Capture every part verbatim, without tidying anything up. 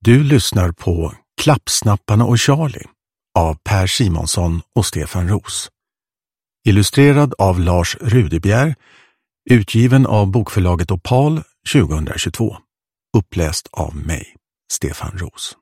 Du lyssnar på Klappsnapparna och Charlie av Per Simonsson och Stefan Ros. Illustrerad av Lars Rudebjer, utgiven av bokförlaget Opal tjugohundratjugotvå. Uppläst av mig, Stefan Ros.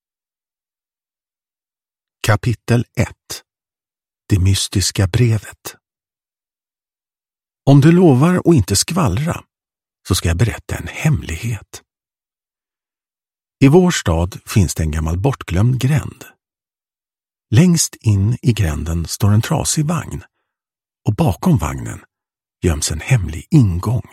Kapitel ett. Det mystiska brevet. Om du lovar att inte skvallra så ska jag berätta en hemlighet. I vår stad finns det en gammal bortglömd gränd. Längst in i gränden står en trasig vagn och bakom vagnen göms en hemlig ingång.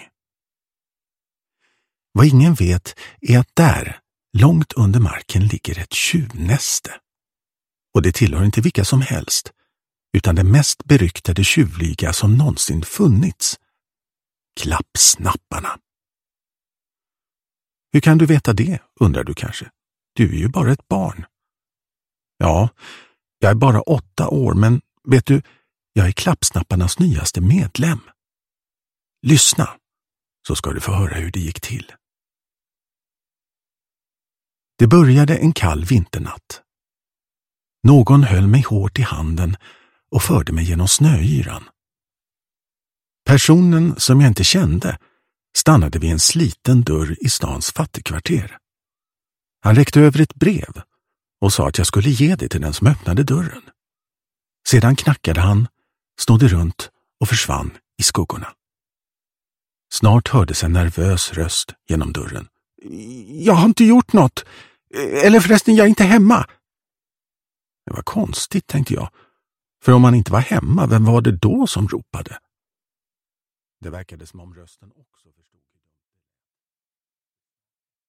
Vad ingen vet är att där, långt under marken, ligger ett tjuvnäste. Och det tillhör inte vilka som helst, utan det mest beryktade tjuvliga som någonsin funnits. Klappsnapparna. Hur kan du veta det, undrar du kanske? Du är ju bara ett barn. Ja, jag är bara åtta år, men vet du, jag är Klappsnapparnas nyaste medlem. Lyssna, så ska du få höra hur det gick till. Det började en kall vinternatt. Någon höll mig hårt i handen och förde mig genom snöyran. Personen som jag inte kände stannade vid en sliten dörr i stans fattigkvarter. Han räckte över ett brev och sa att jag skulle ge det till den som öppnade dörren. Sedan knackade han, snodde runt och försvann i skuggorna. Snart hördes en nervös röst genom dörren. Jag har inte gjort något. Eller förresten, jag är inte hemma. Det var konstigt, tänkte jag. För om han inte var hemma, vem var det då som ropade? Det verkade som om rösten också försvann.